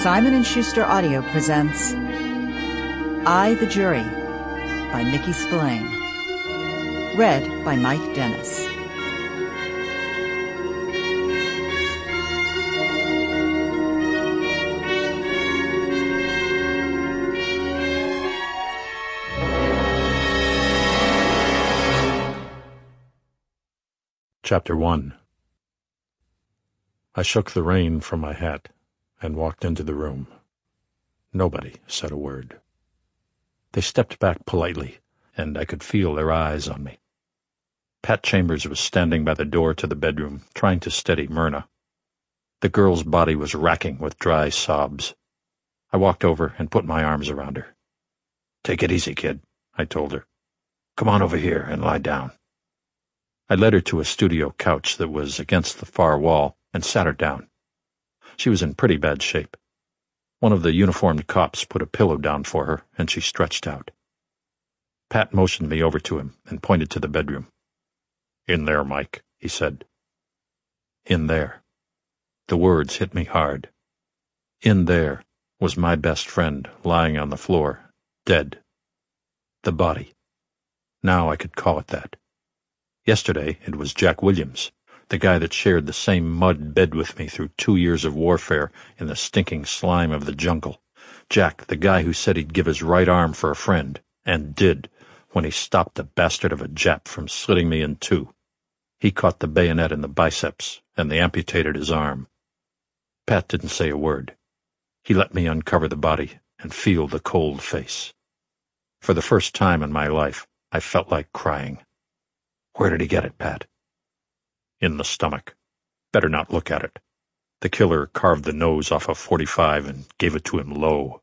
Simon & Schuster Audio presents I, the Jury by Mickey Spillane. Read by Mike Dennis. Chapter 1. I shook the rain from my hat and walked into the room. Nobody said a word. They stepped back politely, and I could feel their eyes on me. Pat Chambers was standing by the door to the bedroom, trying to steady Myrna. The girl's body was racking with dry sobs. I walked over and put my arms around her. "Take it easy, kid," I told her. "Come on over here and lie down." I led her to a studio couch that was against the far wall and sat her down. She was in pretty bad shape. One of the uniformed cops put a pillow down for her, and she stretched out. Pat motioned me over to him and pointed to the bedroom. "In there, Mike," he said. In there. The words hit me hard. In there was my best friend lying on the floor, dead. The body. Now I could call it that. Yesterday it was Jack Williams, the guy that shared the same mud bed with me through 2 years of warfare in the stinking slime of the jungle. Jack, the guy who said he'd give his right arm for a friend, and did, when he stopped the bastard of a Jap from slitting me in two. He caught the bayonet in the biceps, and they amputated his arm. Pat didn't say a word. He let me uncover the body and feel the cold face. For the first time in my life, I felt like crying. "Where did he get it, Pat?" "In the stomach. Better not look at it. The killer carved the nose off a .45 and gave it to him low."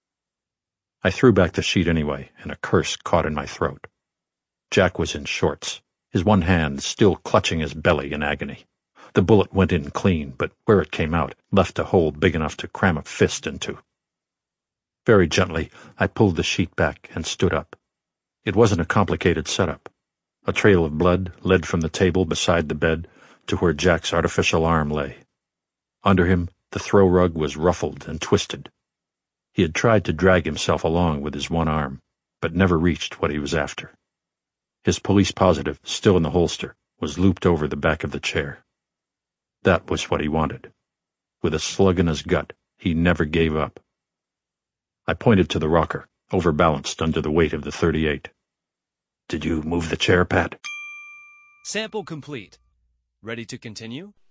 I threw back the sheet anyway, and a curse caught in my throat. Jack was in shorts, his one hand still clutching his belly in agony. The bullet went in clean, but where it came out left a hole big enough to cram a fist into. Very gently, I pulled the sheet back and stood up. It wasn't a complicated setup. A trail of blood led from the table beside the bed to where Jack's artificial arm lay. Under him, the throw rug was ruffled and twisted. He had tried to drag himself along with his one arm, but never reached what he was after. His police positive, still in the holster, was looped over the back of the chair. That was what he wanted. With a slug in his gut, he never gave up. I pointed to the rocker, overbalanced under the weight of the .38. "Did you move the chair, Pat?" Sample complete. Ready to continue?